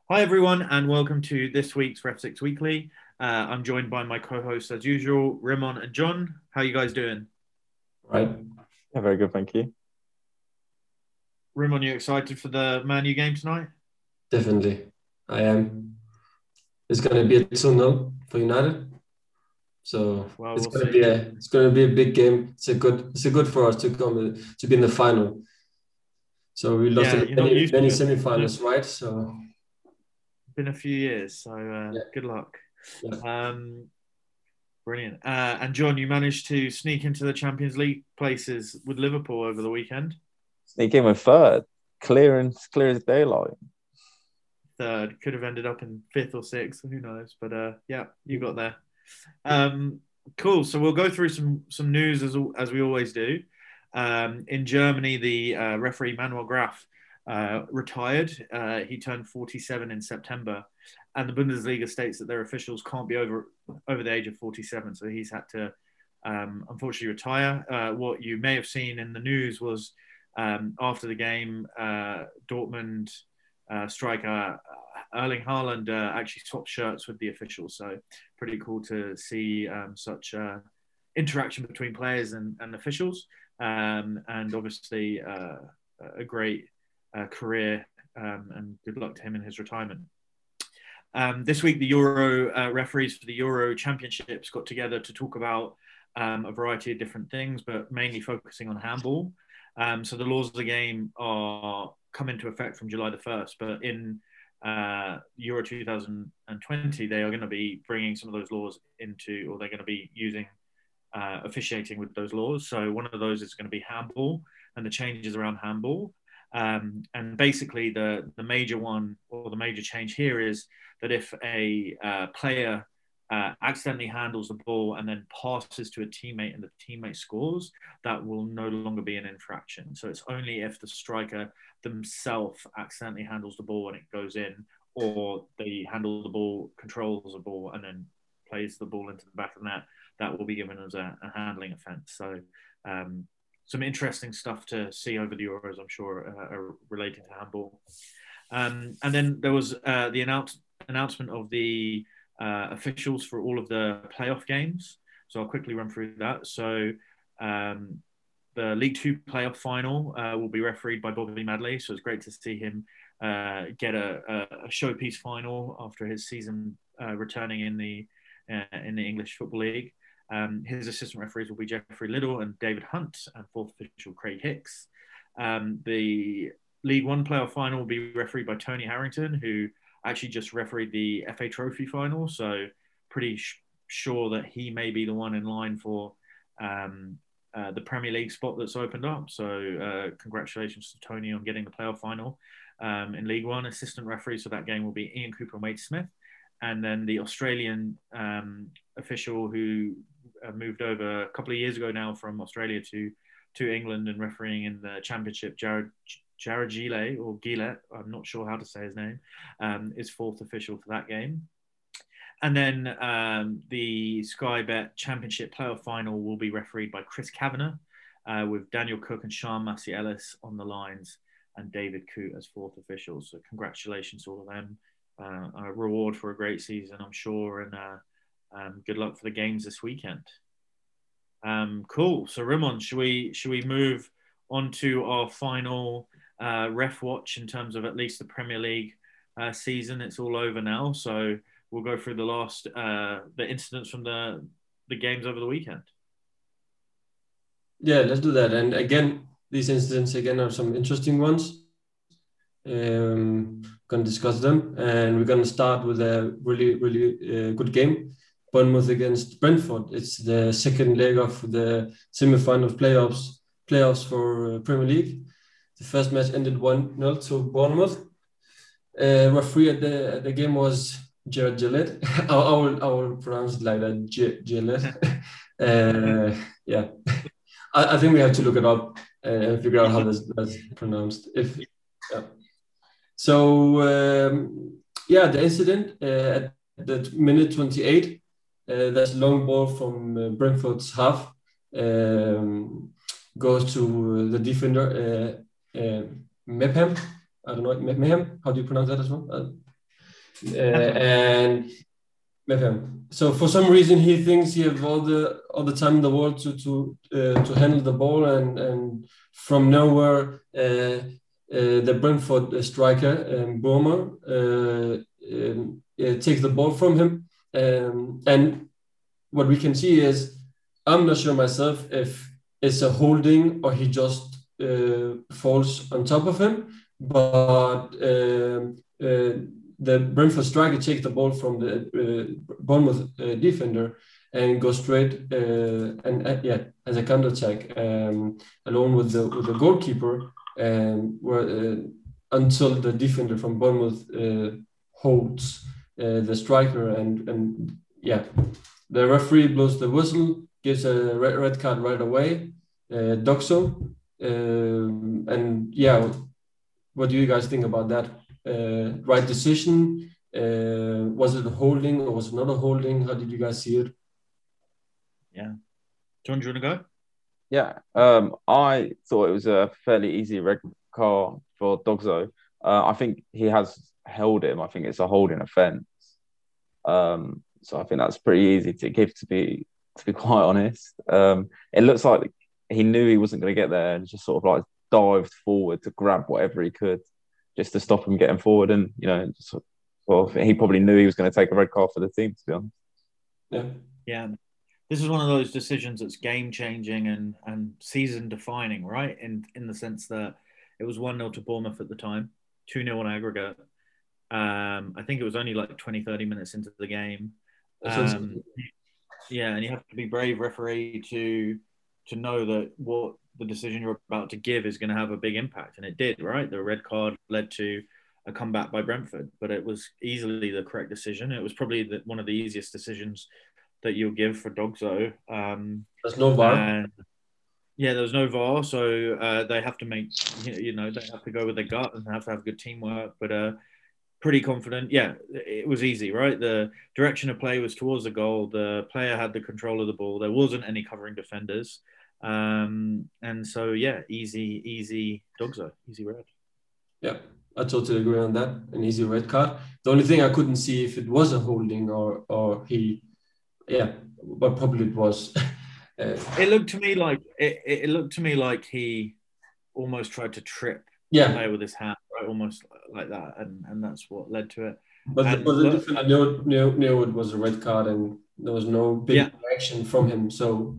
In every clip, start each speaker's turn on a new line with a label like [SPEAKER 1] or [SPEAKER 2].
[SPEAKER 1] Hi, everyone, and welcome to this week's Ref 6 Weekly. I'm joined by my co-hosts, as usual, Rimon and John. How are you guys doing?
[SPEAKER 2] Right.
[SPEAKER 3] Yeah, very good, thank you.
[SPEAKER 1] Rimon, you excited for the Man U game tonight?
[SPEAKER 2] Definitely. I am. It's gonna be a 2-0 for United. So
[SPEAKER 1] Well,
[SPEAKER 2] it's
[SPEAKER 1] we'll
[SPEAKER 2] gonna
[SPEAKER 1] see.
[SPEAKER 2] be a big game. It's a good for us to come to be in the final. So we lost
[SPEAKER 1] Yeah,
[SPEAKER 2] in
[SPEAKER 1] you're not
[SPEAKER 2] many
[SPEAKER 1] used
[SPEAKER 2] many
[SPEAKER 1] to it.
[SPEAKER 2] semifinals, right? So
[SPEAKER 1] Been a few years, so
[SPEAKER 2] yeah,
[SPEAKER 1] good luck.
[SPEAKER 2] yeah.
[SPEAKER 1] Um, Brilliant. And John, you managed to sneak into the Champions League places with Liverpool over the weekend.
[SPEAKER 3] Sneak in with third, clear as daylight.
[SPEAKER 1] Third, could have ended up in fifth or sixth, who knows? But yeah, you got there. Um, cool. So we'll go through some news as we always do. In Germany, the referee Manuel Graf retired. He turned 47 in September, and the Bundesliga states that their officials can't be over the age of 47. So he's had to unfortunately retire. What you may have seen in the news was after the game, Dortmund striker Erling Haaland actually swapped shirts with the officials. So pretty cool to see such interaction between players and officials. And obviously a great career and good luck to him in his retirement. This week, the Euro referees for the Euro Championships got together to talk about a variety of different things, but mainly focusing on handball. So the laws of the game are come into effect from July the 1st, but in Euro 2020, they are going to be bringing some of those laws into, or they're going to be using officiating with those laws. So one of those is going to be handball and the changes around handball. And basically, the major one or the major change here is that if a player accidentally handles the ball and then passes to a teammate and the teammate scores, that will no longer be an infraction. So it's only if the striker themselves accidentally handles the ball and it goes in, or they handle the ball, controls the ball, and then plays the ball into the back of the net, that will be given as a handling offence. So some interesting stuff to see over the Euros, I'm sure, relating to handball. And then there was the announcement of the officials for all of the playoff games. So I'll quickly run through that. So the League Two playoff final will be refereed by Bobby Madley. So it's great to see him get a showpiece final after his season returning in the English Football League. His assistant referees will be Jeffrey Liddell and David Hunt, and fourth official Craig Hicks. The League One playoff final will be refereed by Tony Harrington, who actually just refereed the FA Trophy final. So pretty sure that he may be the one in line for the Premier League spot that's opened up. So congratulations to Tony on getting the playoff final in League One. Assistant referees for that game will be Ian Cooper and Wade Smith. And then the Australian official who moved over a couple of years ago now from Australia to England and refereeing in the Championship, Jared Gillett, or Gillett, I'm not sure how to say his name, is fourth official for that game. And then the Sky Bet Championship playoff final will be refereed by Chris Kavanagh, with Daniel Cook and Sean Massey Ellis on the lines and David Coote as fourth officials. So congratulations to all of them. A reward for a great season, I'm sure, and good luck for the games this weekend. Cool. So Rimon, should we move on to our final ref watch in terms of at least the Premier League season? It's all over now, so we'll go through the incidents from the games over the weekend.
[SPEAKER 2] Yeah, let's do that. And again, these incidents again are some interesting ones. Going to discuss them, and we're going to start with a really good game. Bournemouth against Brentford. It's the second leg of the semi-final playoffs for Premier League. The first match ended 1-0 to Bournemouth. Referee at the game was Jared Gillett. I will pronounce it like that, Gillett. Yeah, I think we have to look it up and figure out how that's pronounced. Yeah. So the incident at the minute 28, that's a long ball from Brentford's half, goes to the defender Mepham. I don't know, Mepham. How do you pronounce that as well? and okay. So for some reason he thinks he have all the time in the world to handle the ball, and from nowhere the Brentford striker Bournemouth takes the ball from him, and what we can see is, I'm not sure myself if it's a holding or he just falls on top of him, but the Brentford striker takes the ball from the Bournemouth defender and goes straight and as a counter attack along with the goalkeeper, until the defender from Bournemouth holds the striker, and the referee blows the whistle, gives a red card right away. Doxo, and what do you guys think about that? Right decision? Was it a holding or was it not a holding? How did you guys see it?
[SPEAKER 1] Yeah, John, do you want to go?
[SPEAKER 3] Yeah, I thought it was a fairly easy red card for Dogso. I think he has held him. I think it's a holding offence. So I think that's pretty easy to give, to be quite honest. It looks like he knew he wasn't going to get there and just sort of like dived forward to grab whatever he could just to stop him getting forward. And, he probably knew he was going to take a red card for the team, to be honest.
[SPEAKER 1] Yeah. This is one of those decisions that's game-changing and season-defining, right? In the sense that it was 1-0 to Bournemouth at the time, 2-0 on aggregate. I think it was only like 20, 30 minutes into the game. And you have to be brave, referee, to know that what the decision you're about to give is going to have a big impact. And it did, right? The red card led to a comeback by Brentford, but it was easily the correct decision. It was probably one of the easiest decisions that you'll give for Dogso.
[SPEAKER 2] There's no VAR.
[SPEAKER 1] There was no VAR, so they have to make, they have to go with their gut and have to have good teamwork. But pretty confident. Yeah, it was easy, right? The direction of play was towards the goal. The player had the control of the ball. There wasn't any covering defenders. And so, easy Dogso, easy red.
[SPEAKER 2] Yeah, I totally agree on that. An easy red card. The only thing I couldn't see if it was a holding or he, but probably it was.
[SPEAKER 1] It looked to me like he almost tried to trip the player with his hand, right? Almost like that, and that's what led to it.
[SPEAKER 2] But the defender knew it was a red card, and there was no big action from him. So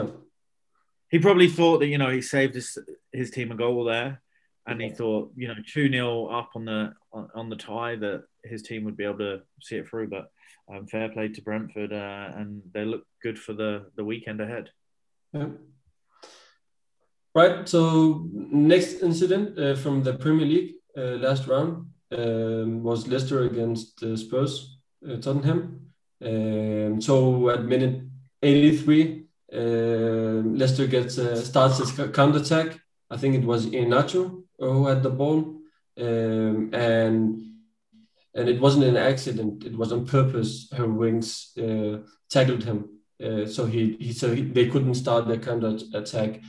[SPEAKER 1] he probably thought that he saved his team a goal there, and he thought 2-0 up on the tie that his team would be able to see it through. But fair play to Brentford, and they look good for the weekend ahead.
[SPEAKER 2] Yeah. Right. So next incident from the Premier League last round was Leicester against Spurs, Tottenham. So at minute 83, Leicester starts his counter-attack. I think it was Iheanacho who had the ball, and it wasn't an accident. It was on purpose. Her wings tackled him, so they couldn't start their counter-attack.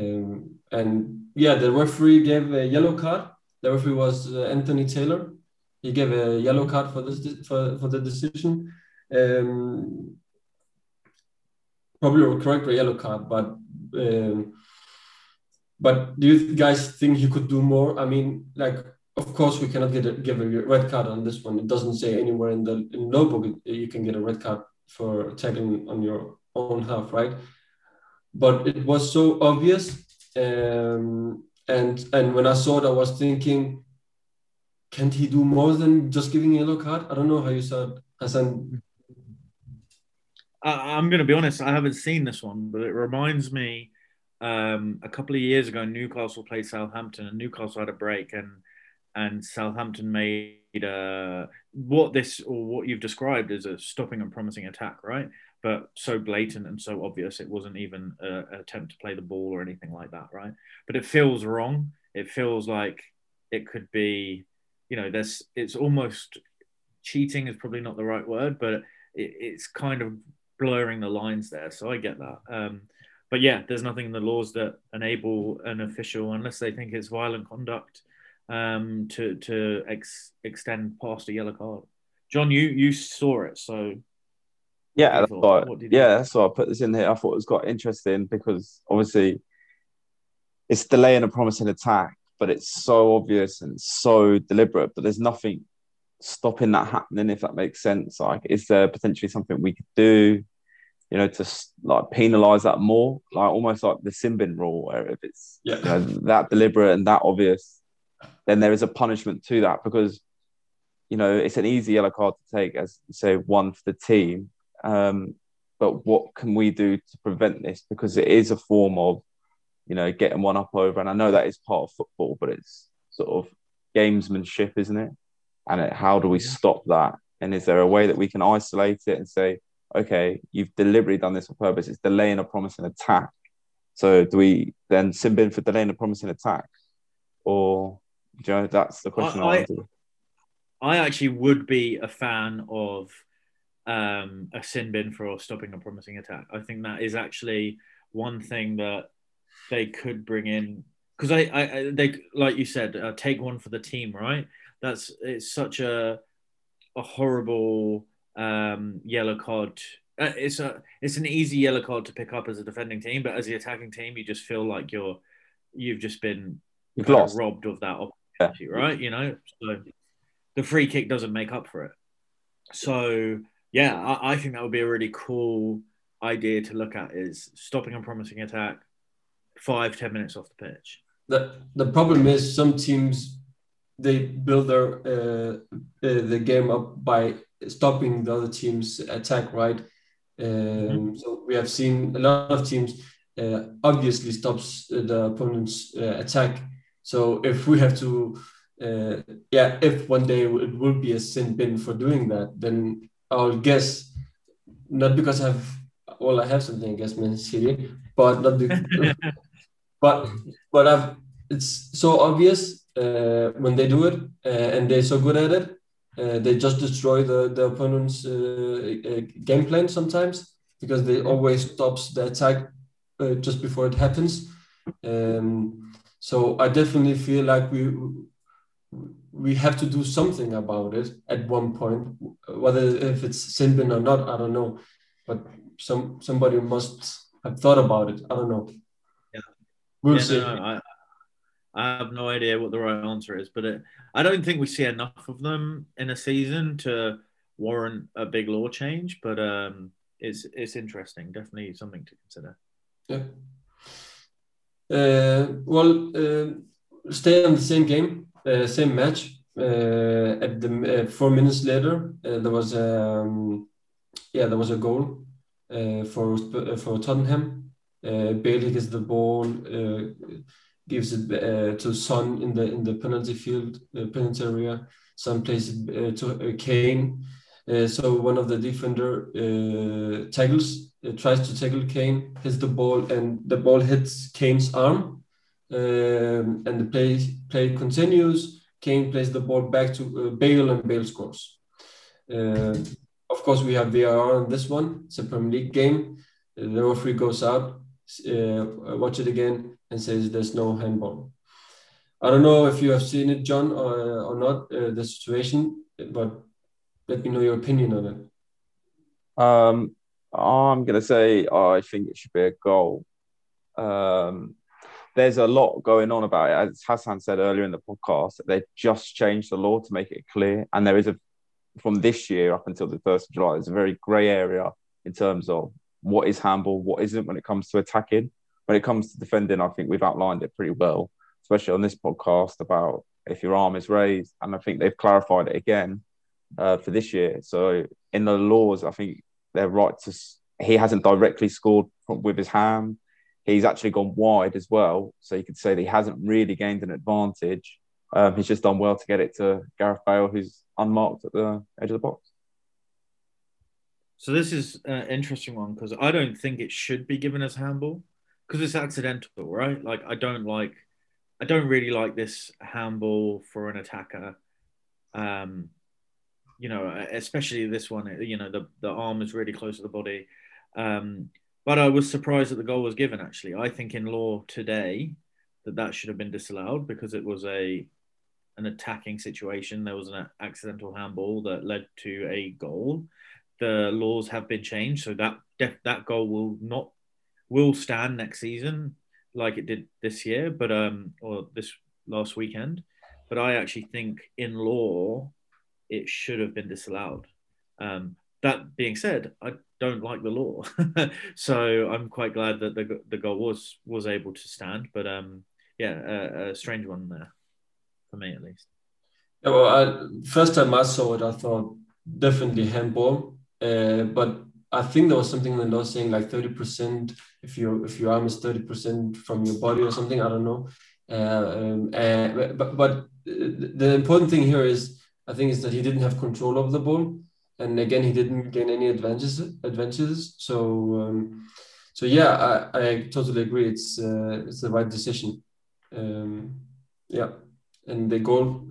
[SPEAKER 2] The referee gave a yellow card. The referee was Anthony Taylor. He gave a yellow card for the decision. Probably a correct yellow card, but do you guys think he could do more? I mean, of course, we cannot give a red card on this one. It doesn't say anywhere in the notebook you can get a red card for tackling on your own half, right? But it was so obvious, and when I saw it, I was thinking, can't he do more than just giving a yellow card? I don't know how you saw it, Hassan.
[SPEAKER 1] I'm going to be honest, I haven't seen this one, but it reminds me a couple of years ago, Newcastle played Southampton, and Newcastle had a break, and Southampton made what you've described as a stopping and promising attack, right? But so blatant and so obvious, it wasn't even an attempt to play the ball or anything like that, right? But it feels wrong. It feels like it could be, it's almost cheating is probably not the right word, but it's kind of blurring the lines there. So I get that. But there's nothing in the laws that enable an official, unless they think it's violent conduct, to extend past a yellow card. John, you saw it, so what
[SPEAKER 3] Yeah,
[SPEAKER 1] you
[SPEAKER 3] that's
[SPEAKER 1] thought?
[SPEAKER 3] why.
[SPEAKER 1] What did you?
[SPEAKER 3] Yeah, that's why I put this in here. I thought it was quite interesting because obviously it's delaying a promising attack, but it's so obvious and so deliberate. But there's nothing stopping that happening, if that makes sense. Like, is there potentially something we could do, to like penalize that more, like almost like the sin bin rule, where if it's that deliberate and that obvious, then there is a punishment to that because it's an easy yellow card to take, as you say, one for the team. But what can we do to prevent this? Because it is a form of getting one up over, and I know that is part of football, but it's sort of gamesmanship, isn't it? And how do we stop that? And is there a way that we can isolate it and say, okay, you've deliberately done this on purpose. It's delaying a promising attack. So do we then sin bin for delaying a promising attack? Or, that's the question I do.
[SPEAKER 1] I actually would be a fan of a sin bin for stopping a promising attack. I think that is actually one thing that they could bring in, because they, like you said, take one for the team, right? It's such a horrible yellow card. It's an easy yellow card to pick up as a defending team, but as the attacking team, you just feel like you've just been
[SPEAKER 3] lost,
[SPEAKER 1] robbed of that opportunity, right? So the free kick doesn't make up for it. So yeah, I think that would be a really cool idea to look at, is stopping a promising attack 5-10 minutes off the pitch.
[SPEAKER 2] The problem is some teams, they build their the game up by stopping the other team's attack, right? So we have seen a lot of teams obviously stops the opponent's attack. So if we have to, if one day it will be a sin bin for doing that, then I'll guess, not because I have something against Man City, but not because, but it's so obvious when they do it, and they're so good at it. They just destroy the opponent's game plan sometimes, because they always stops the attack just before it happens. So I definitely feel like we have to do something about it at one point. Whether if it's sin bin or not, I don't know, but somebody must have thought about it. I don't know.
[SPEAKER 1] Yeah,
[SPEAKER 2] we'll see.
[SPEAKER 1] No, I have no idea what the right answer is, but I don't think we see enough of them in a season to warrant a big law change. But it's interesting, definitely something to consider.
[SPEAKER 2] Yeah. Stay on the same game, same match. At the 4 minutes later, there was a goal for Tottenham. Bailey gets the ball, gives it to Son in the penalty field, penalty area. Son plays it to Kane. So one of the defender tackles, tries to tackle Kane, hits the ball, and the ball hits Kane's arm. And the play continues. Kane plays the ball back to Bale, and Bale scores. Of course, we have VAR on this one. It's a Premier League game. The referee goes out, watch it again, and says there's no handball. I don't know if you have seen it, John, or not, the situation, but let me know your opinion on it.
[SPEAKER 3] I'm going to say I think it should be a goal. There's a lot going on about it. As Hassan said earlier in the podcast, they just changed the law to make it clear. And there is from this year up until the 1st of July, there's a very grey area in terms of what is handball, what isn't when it comes to attacking. When it comes to defending, I think we've outlined it pretty well, especially on this podcast, about if your arm is raised. And I think they've clarified it again for this year. So in the laws, I think they're right to... He hasn't directly scored with his hand. He's actually gone wide as well. So you could say that he hasn't really gained an advantage. He's just done well to get it to Gareth Bale, who's unmarked at the edge of the box.
[SPEAKER 1] So this is an interesting one, because I don't think it should be given as handball, because it's accidental, right? Like, I don't really like this handball for an attacker. Especially this one, the arm is really close to the body. But I was surprised that the goal was given, actually. I think in law today that should have been disallowed, because it was a an attacking situation. There was an accidental handball that led to a goal. The laws have been changed, so that goal will stand next season like it did this year, but or this last weekend. But I actually think in law it should have been disallowed. That being said, I don't like the law, so I'm quite glad that the goal was able to stand. But a strange one there for me at least.
[SPEAKER 2] Yeah, well, first time I saw it, I thought definitely handball, but I think there was something in the law saying like 30% if your arm is 30% from your body or something. I don't know. But the important thing here is I think is that he didn't have control of the ball, and again he didn't gain any advantages. So yeah, I totally agree. It's the right decision. Yeah, and the goal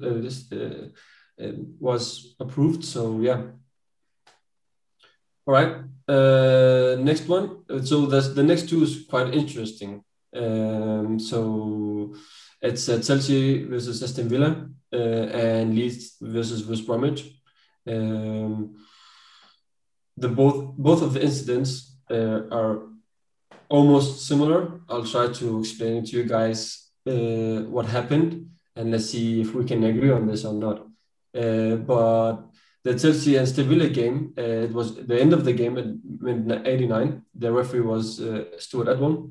[SPEAKER 2] was approved. So yeah. All right. Next one. So the next two is quite interesting. So it's Chelsea versus Aston Villa and Leeds versus West Bromwich. Both of the incidents are almost similar. I'll try to explain to you guys what happened, and let's see if we can agree on this or not. But the Chelsea and Aston Villa game, it was the end of the game at minute 89. The referee was Stuart Atwell.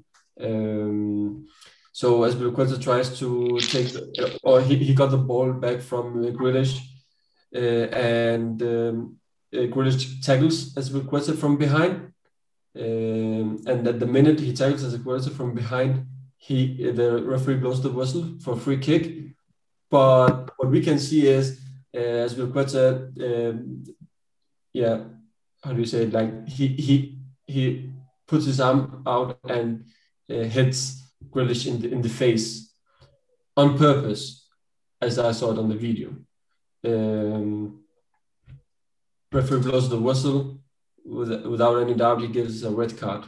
[SPEAKER 2] So Azpilicueta tries to take, or he got the ball back from Grealish, and Grealish tackles Azpilicueta from behind. And at the minute he tackles Azpilicueta from behind, the referee blows the whistle for a free kick. But what we can see is Azpilicueta, how do you say it? Like he puts his arm out and hits Grealish in the face on purpose, as I saw it on the video. Referee blows the whistle. Without any doubt, he gives a red card.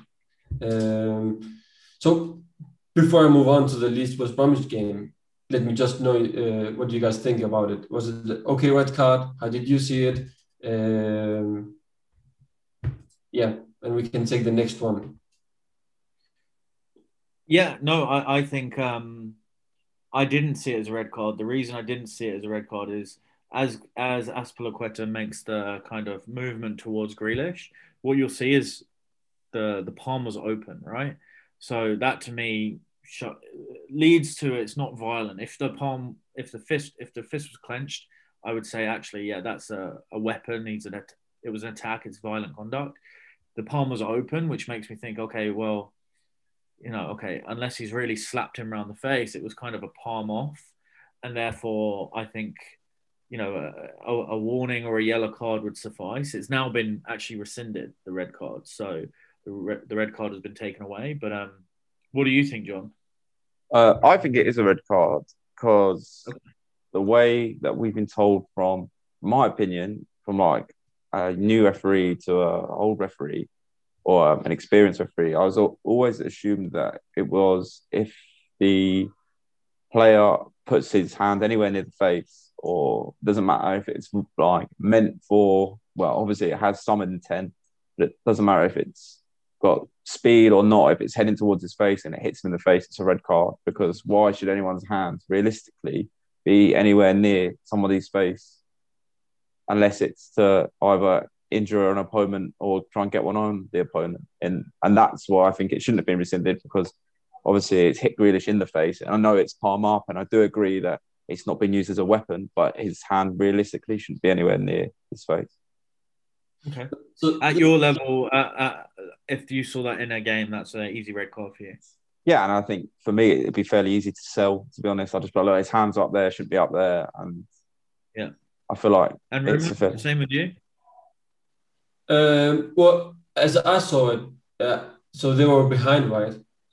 [SPEAKER 2] So before I move on to the Leeds West Bromwich game, let me just know what you guys think about it. Was it okay red card? How did you see it? And we can take the next one.
[SPEAKER 1] Yeah, no, I think I didn't see it as a red card. The reason I didn't see it as a red card is as Azpilicueta makes the kind of movement towards Grealish, what you'll see is the palm was open, right? So that to me leads to it's not violent. If the fist was clenched, I would say actually, yeah, that's a weapon. It was an attack. It's violent conduct. The palm was open, which makes me think, okay, well, unless he's really slapped him around the face, it was kind of a palm off, and therefore I think, a warning or a yellow card would suffice. It's now been actually rescinded, the red card, so the red card has been taken away. But what do you think, John?
[SPEAKER 3] I think it is a red card because the way that we've been told, from my opinion, from like a new referee to an old referee or an experienced referee, I was always assumed that it was if the player puts his hand anywhere near the face, or doesn't matter if it's like meant for, well, obviously it has some intent, but it doesn't matter if it's got speed or not. If it's heading towards his face and it hits him in the face, it's a red card. Because why should anyone's hand realistically be anywhere near somebody's face unless it's to either injure an opponent or try and get one on the opponent? And that's why I think it shouldn't have been rescinded, because obviously it's hit Grealish in the face. And I know it's palm up, and I do agree that it's not been used as a weapon, but his hand realistically shouldn't be anywhere near his face.
[SPEAKER 1] Okay. So at your level, if you saw that in a game, that's an easy red card for you.
[SPEAKER 3] Yeah, and I think for me it'd be fairly easy to sell. To be honest, I just be like, his hands up there, shouldn't be up there, and
[SPEAKER 1] yeah,
[SPEAKER 3] I feel like
[SPEAKER 1] and it's the same with you.
[SPEAKER 2] Well, as I saw it, so they were behind, right?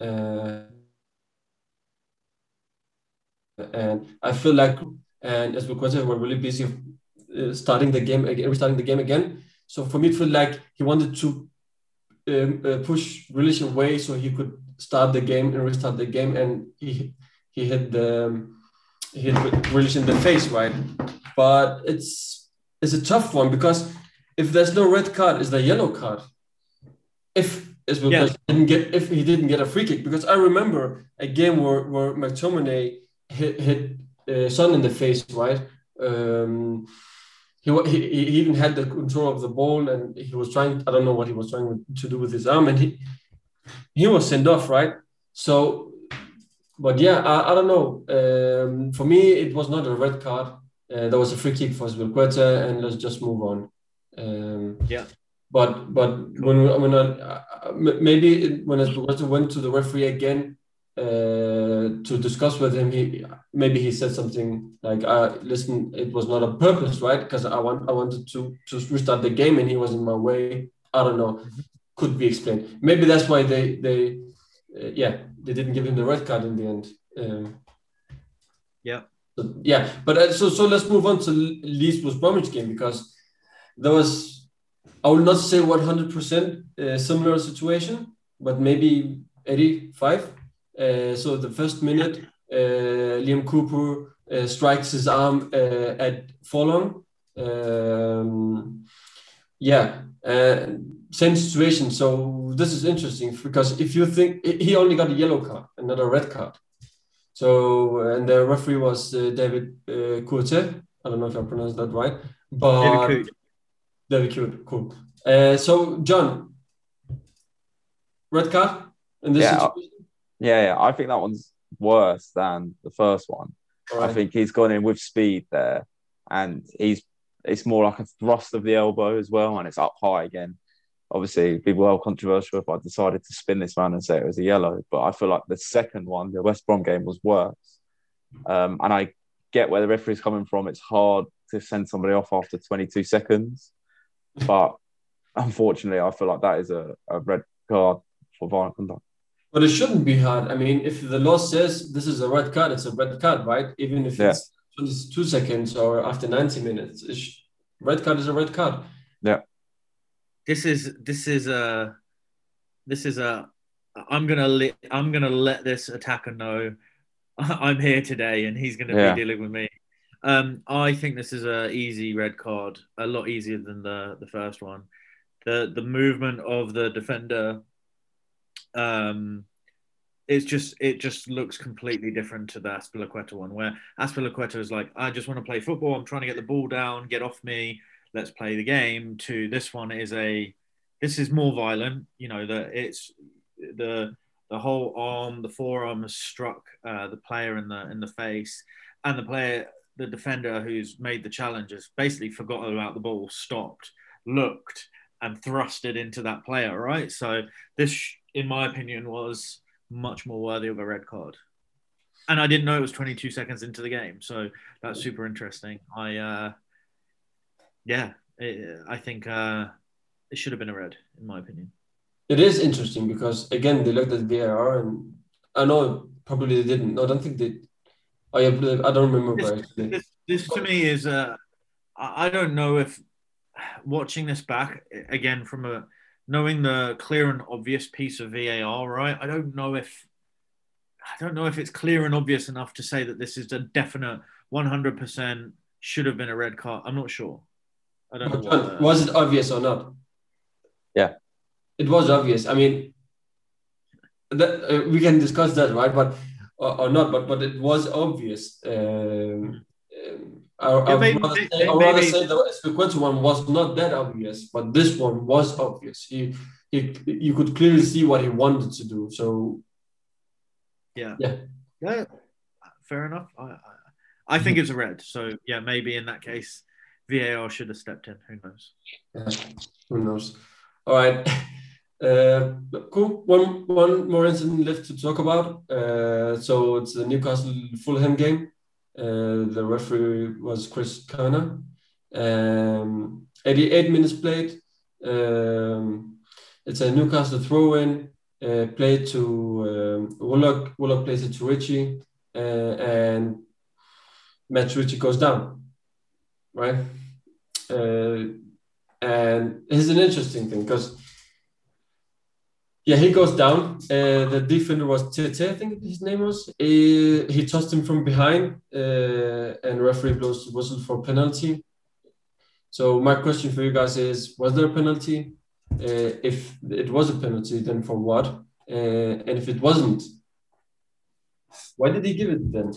[SPEAKER 2] And I feel like, and Azpilicueta were really busy restarting the game again. So for me, it felt like he wanted to push Grealish away so he could start the game and restart the game, and he hit the hit Grealish in the face, right? But it's a tough one because if there's no red card, is there yellow card? If he didn't get a free kick, because I remember a game where McTominay hit Son in the face, right? He even had the control of the ball, and he was trying. I don't know what he was trying to do with his arm, and he was sent off, right? So, but yeah, I don't know. For me, it was not a red card. There was a free kick for Azpilicueta, and let's just move on. But maybe when Azpilicueta went to the referee again to discuss with him, he said something like, "Listen, it was not on purpose, right? Because I wanted to restart the game, and he was in my way." I don't know. Could be explained. Maybe that's why they didn't give him the red card in the end. But so let's move on to Leeds West Bromwich game, because there was, I will not say 100% similar situation, but maybe 85. So the first minute, Liam Cooper strikes his arm at Furlong. Same situation. So this is interesting, because if you think he only got a yellow card and not a red card. So, and the referee was David Courtet. I don't know if I pronounced that right, but David Courtet, cool. So, John, red card in this situation?
[SPEAKER 3] Yeah, I think that one's worse than the first one. Right. I think he's gone in with speed there, and it's more like a thrust of the elbow as well, and it's up high again. Obviously, people are controversial if I decided to spin this round and say it was a yellow, but I feel like the second one, the West Brom game, was worse. And I get where the referee's coming from. It's hard to send somebody off after 22 seconds. But unfortunately, I feel like that is a red card for violent conduct.
[SPEAKER 2] But it shouldn't be hard. I mean, if the law says this is a red card, it's a red card, right? Even if it's 22 seconds or after 90 minutes. Red card is a red card.
[SPEAKER 3] Yeah.
[SPEAKER 1] This is a I'm gonna let this attacker know I'm here today and he's gonna be dealing with me. I think this is a easy red card, a lot easier than the first one. The movement of the defender, it just looks completely different to the Azpilicueta one, where Azpilicueta is like, I just want to play football, I'm trying to get the ball down, get off me, let's play the game. To this one this is more violent. You know, it's the whole arm, the forearm has struck the player in the face, and the defender who's made the challenge has basically forgotten about the ball, stopped, looked, and thrust it into that player. Right. So this, in my opinion, was much more worthy of a red card. And I didn't know it was 22 seconds into the game, so that's super interesting. I think it should have been a red, in my opinion.
[SPEAKER 2] It is interesting because, again, they looked at VAR, and I know probably they didn't. No, I don't think they. I don't remember.
[SPEAKER 1] This to me is I don't know if watching this back again from knowing the clear and obvious piece of VAR, right? I don't know if it's clear and obvious enough to say that this is a definite 100% should have been a red card. I'm not sure. I don't know.
[SPEAKER 2] Was it obvious or not?
[SPEAKER 3] Yeah,
[SPEAKER 2] it was obvious. I mean, we can discuss that, right? But or not. But it was obvious. I'd rather say the Azpilicueta one was not that obvious, but this one was obvious. You could clearly see what he wanted to do. So
[SPEAKER 1] yeah, fair enough. I think it's a red. So yeah, maybe in that case, VAR should have stepped in. Who knows?
[SPEAKER 2] Yeah, who knows? All right. Cool. One more incident left to talk about. So it's the Newcastle Fulham game. The referee was Chris Kerner. 88 minutes played. It's a Newcastle throw-in. Played to Willock. Willock plays it to Ritchie. And Matt Ritchie goes down. Right? And here's an interesting thing, because Yeah, he goes down. The defender was Tete, I think his name was. He touched him from behind, and referee blows the whistle for penalty. So my question for you guys is: was there a penalty? If it was a penalty, then for what? And if it wasn't, why did he give it then?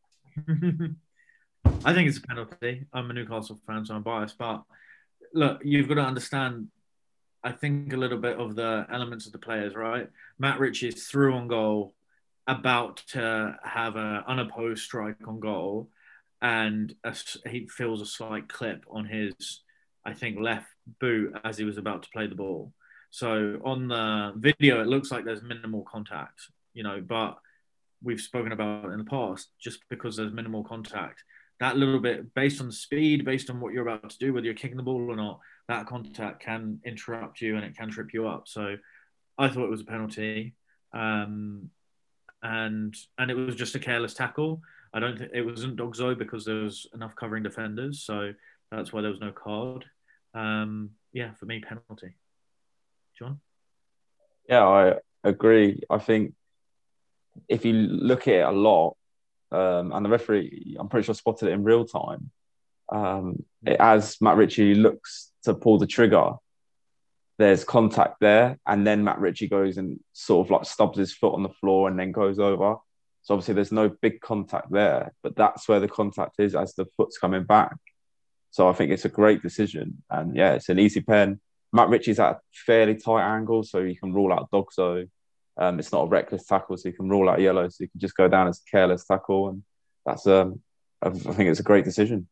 [SPEAKER 1] I think it's a penalty. I'm a Newcastle fan, so I'm biased. But look, you've got to understand, I think, a little bit of the elements of the players, right? Matt Ritchie is through on goal, about to have an unopposed strike on goal, and he feels a slight clip on his, I think, left boot as he was about to play the ball. So on the video, it looks like there's minimal contact, but we've spoken about in the past, just because there's minimal contact, that little bit, based on the speed, based on what you're about to do, whether you're kicking the ball or not, that contact can interrupt you and it can trip you up. So I thought it was a penalty. And it was just a careless tackle. I don't think it wasn't Dogzo because there was enough covering defenders, so that's why there was no card. For me, penalty. John?
[SPEAKER 3] Yeah, I agree. I think if you look at it a lot, and the referee, I'm pretty sure, spotted it in real time. As Matt Ritchie looks to pull the trigger, there's contact there, and then Matt Ritchie goes and sort of like stubs his foot on the floor and then goes over. So obviously there's no big contact there, but that's where the contact is as the foot's coming back. So I think it's a great decision, and yeah, it's an easy pen. Matt Ritchie's at a fairly tight angle, so you can rule out Dogso. It's not a reckless tackle, so you can rule out yellow, so you can just go down as a careless tackle, and that's I think it's a great decision.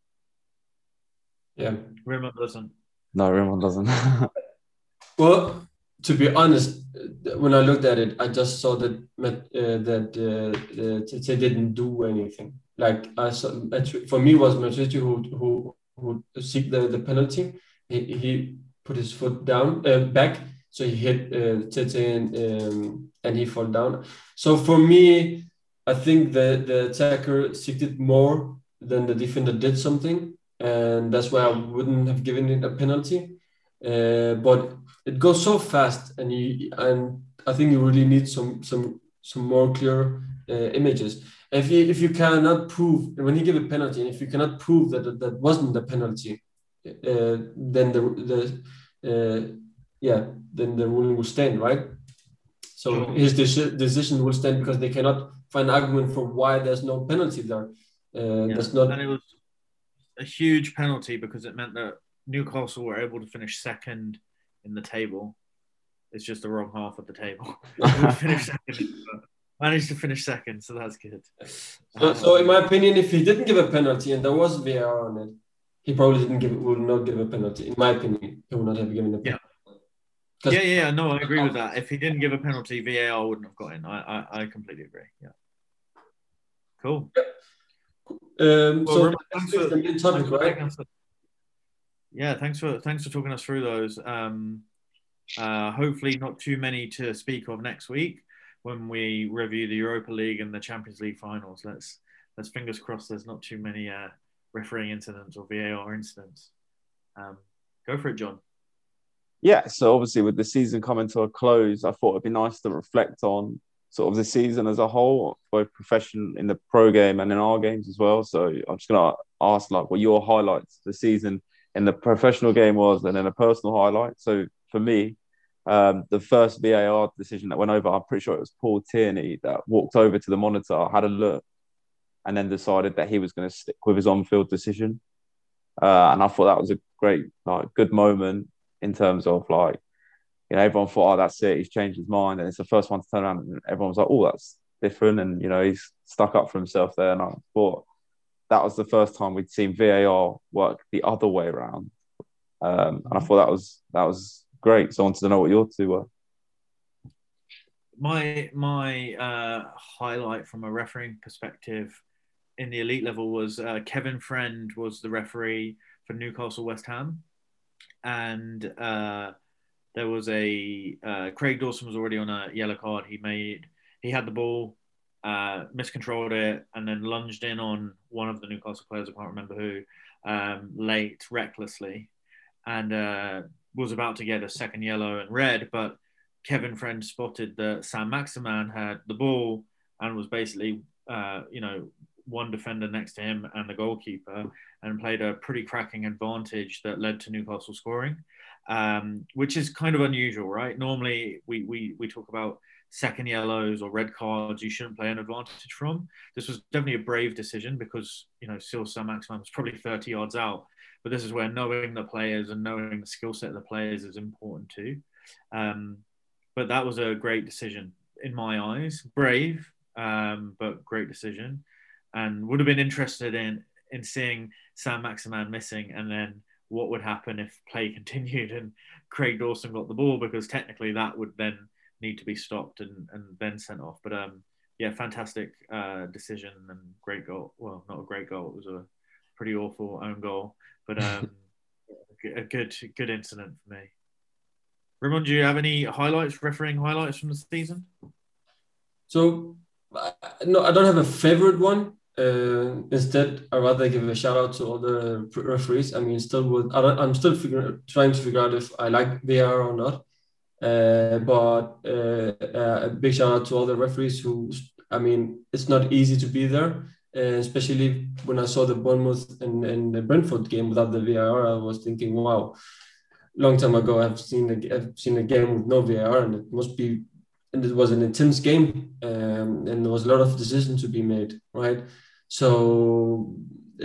[SPEAKER 2] Yeah,
[SPEAKER 1] Rimmer doesn't.
[SPEAKER 3] No, Rimmer doesn't.
[SPEAKER 2] Well, to be honest, when I looked at it, I just saw that Tete didn't do anything. Like I saw, for me, it was Mathieu who seek the penalty. He put his foot down back, so he hit Tete and he fell down. So for me, I think the attacker seeked it more than the defender did something, and that's why I wouldn't have given it a penalty. But it goes so fast, and I think you really need some more clear images. If you cannot prove when he gave a penalty, and if you cannot prove that wasn't a penalty, then then the ruling will stand, right? So his decision will stand because they cannot find an argument for why there's no penalty there. That's not.
[SPEAKER 1] And it was a huge penalty because it meant that Newcastle were able to finish second in the table. It's just the wrong half of the table. Managed to finish second, so that's good.
[SPEAKER 2] So in my opinion, if he didn't give a penalty and there was VAR on it, he probably would not give a penalty. In my opinion, he would not have given a penalty.
[SPEAKER 1] No, I agree with that. If he didn't give a penalty, VAR wouldn't have got in. I completely agree. Yeah. Cool.
[SPEAKER 2] So that's the main topic, right?
[SPEAKER 1] Yeah, thanks for talking us through those. Hopefully not too many to speak of next week when we review the Europa League and the Champions League finals. Let's fingers crossed there's not too many refereeing incidents or VAR incidents. Go for it, John.
[SPEAKER 3] Yeah, so obviously with the season coming to a close, I thought it'd be nice to reflect on sort of the season as a whole, both professional in the pro game and in our games as well. So I'm just going to ask what your highlights of the season in the professional game was, and then a personal highlight. So for me, the first VAR decision that went over, I'm pretty sure it was Paul Tierney that walked over to the monitor, had a look, and then decided that he was going to stick with his on-field decision. And I thought that was a great, good moment in terms of everyone thought, oh, that's it, he's changed his mind, and it's the first one to turn around, and everyone was like, oh, that's different, and he's stuck up for himself there. And I thought that was the first time we'd seen VAR work the other way around, and I thought that was great. So I wanted to know what your two were.
[SPEAKER 1] My highlight from a refereeing perspective in the elite level was Kevin Friend was the referee for Newcastle West Ham, and there was Craig Dawson was already on a yellow card. He had the ball, miscontrolled it, and then lunged in on one of the Newcastle players, I can't remember who, late, recklessly, and was about to get a second yellow and red, but Kevin Friend spotted that Sam Maximan had the ball and was basically, one defender next to him and the goalkeeper, and played a pretty cracking advantage that led to Newcastle scoring, which is kind of unusual, right? Normally, we talk about second yellows or red cards you shouldn't play an advantage from. This was definitely a brave decision because, still Sam Maximan was probably 30 yards out. But this is where knowing the players and knowing the skill set of the players is important too. But that was a great decision in my eyes. Brave, but great decision. And would have been interested in seeing Sam Maximan missing and then what would happen if play continued and Craig Dawson got the ball, because technically that would then need to be stopped and then sent off. But fantastic decision and great goal. Well, not a great goal. It was a pretty awful own goal, but a good incident for me. Ramon, do you have any refereeing highlights from the season?
[SPEAKER 2] So, no, I don't have a favorite one. Instead, I'd rather give a shout out to all the referees. I mean, I'm still trying to figure out if I like VAR or not. But a big shout out to all the referees who, I mean, it's not easy to be there. Especially when I saw the Bournemouth and the Brentford game without the VAR, I was thinking, wow, long time ago I've seen a game with no VAR, and it was an intense game, and there was a lot of decisions to be made, right? So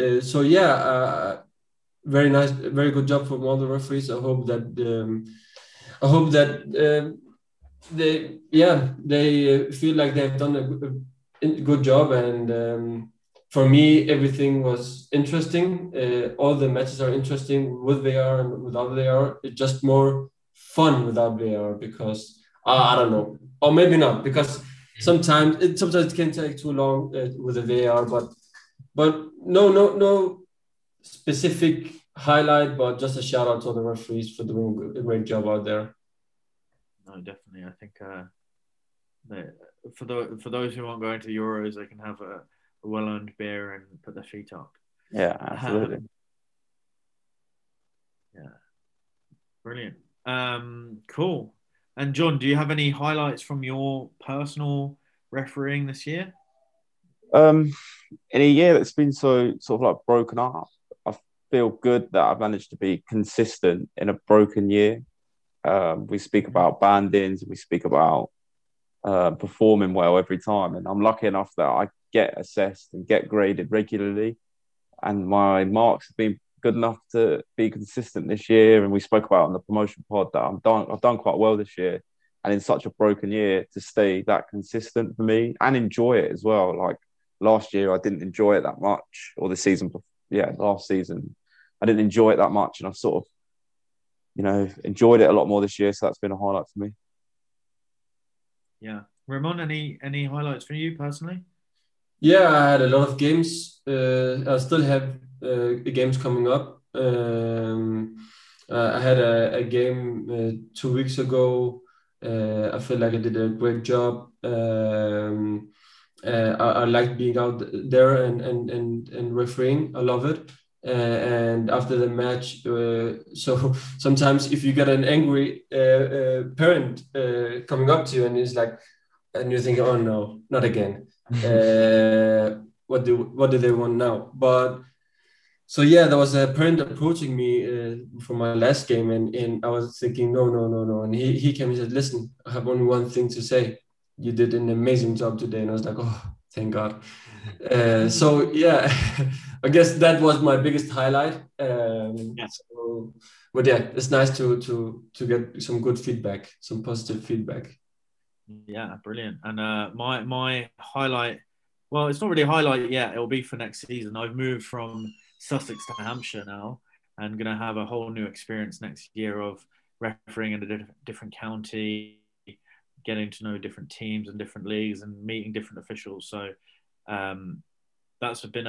[SPEAKER 2] very nice, very good job from all the referees. I hope that they feel like they've done a good job, and for me, everything was interesting. All the matches are interesting with VAR and without VAR. It's just more fun without VAR because I don't know, or maybe not, because sometimes it can take too long with the VAR. But no specific highlight, but just a shout out to the referees for doing a great job out there.
[SPEAKER 1] No, definitely. I think for those who aren't going to the Euros, they can have a well-earned beer and put their feet up.
[SPEAKER 3] Yeah, absolutely.
[SPEAKER 1] Brilliant. Cool. And John, do you have any highlights from your personal refereeing this year?
[SPEAKER 3] In a year that's been so sort of like broken up, I feel good that I've managed to be consistent in a broken year. We speak about bandings, we speak about performing well every time, and I'm lucky enough that I get assessed and get graded regularly, and my marks have been good enough to be consistent this year. And we spoke about on the promotion pod that I've done quite well this year, and in such a broken year to stay that consistent for me and enjoy it as well. Like last year I didn't enjoy it that much, or last season I didn't enjoy it that much, and I've sort of enjoyed it a lot more this year, so that's been a highlight for me.
[SPEAKER 1] Yeah. Ramon, any highlights for you personally?
[SPEAKER 2] Yeah, I had a lot of games. I still have games coming up. I had a game 2 weeks ago. I feel like I did a great job. I like being out there and refereeing. I love it. And after the match, so sometimes if you get an angry parent coming up to you and he's like, and you're thinking, oh no, not again. What do they want now? But so there was a parent approaching me for my last game, and I was thinking, no, and he came and said, listen, I have only one thing to say. You did an amazing job today, and I was like, oh, thank God. I guess that was my biggest highlight. But it's nice to get some good feedback, some positive feedback.
[SPEAKER 1] Yeah, brilliant. And my highlight, well, it's not really a highlight yet. It'll be for next season. I've moved from Sussex to Hampshire now, and going to have a whole new experience next year of refereeing in a different county, getting to know different teams and different leagues, and meeting different officials. So that's been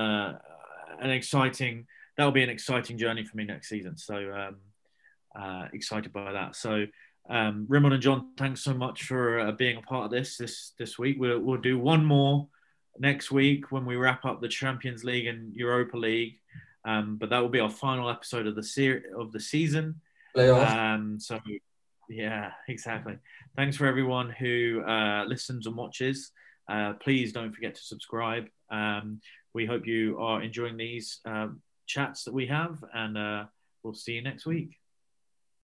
[SPEAKER 1] that'll be an exciting journey for me next season. So excited by that. So Ramon and John, thanks so much for being a part of this week. We'll do one more next week when we wrap up the Champions League and Europa League. But that will be our final episode of the season.
[SPEAKER 2] Playoff.
[SPEAKER 1] So Yeah, exactly. Thanks for everyone who listens and watches. Please don't forget to subscribe. We hope you are enjoying these chats that we have, and we'll see you next week.